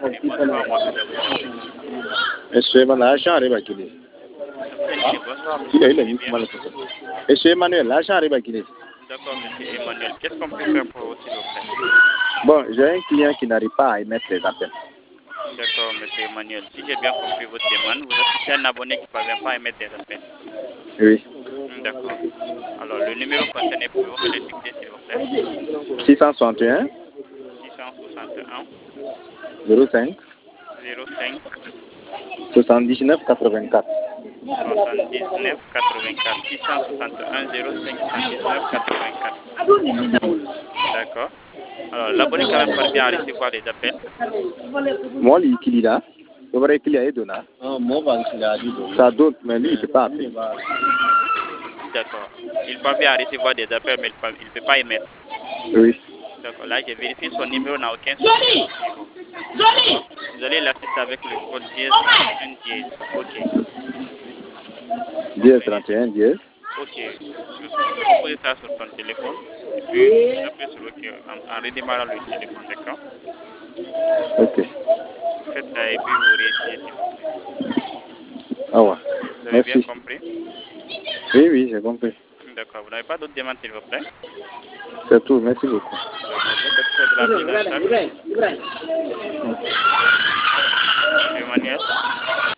Et bonsoir, moi, je vous écoute. Monsieur Emmanuel, l'argent arrive à Guinée. Bonsoir, Il a monsieur. mis mal. Monsieur Emmanuel, l'argent arrive à Guinée. D'accord, monsieur Emmanuel. Qu'est-ce qu'on peut faire pour vous, s'il vous plaît? Bon, j'ai un client qui n'arrive pas à émettre les appels. D'accord, monsieur Emmanuel. Si j'ai bien compris votre demande, vous assistez à un abonné qui ne parvient pas à émettre des appels. Oui. D'accord. Alors, le numéro concerné, pouvez-vous me le dicter, s'il vous plaît? 661 661 05 05 79 84. 79 84 661 05 79 84. D'accord. Alors, l'abonné quand même parvient à recevoir les appels. Moi, il est là. C'est vrai qu'il y a donné. Ça d'autres, mais lui, il ne peut pas appeler. D'accord. Il parvient à recevoir des appels, mais il ne peut pas émettre. Oui. D'accord. Là, j'ai vérifié, son numéro n'a aucun souci. D'accord. Vous allez l'assister avec le code dièse 31 dièse. OK. Dièse 31 dièse. OK. Vous composez ça sur ton téléphone et puis vous appuyez sur OK en redémarrant le téléphone, d'accord? OK. Faites ça et puis vous réessayez, s'il vous plaît. Ah ouais. Vous avez bien compris? Oui, oui, j'ai compris. D'accord. Vous n'avez pas d'autres demandes, s'il vous plaît? C'est tout. Merci beaucoup. D'accord. Je vais faire de la prise en charge. Monsieur Emmanuel?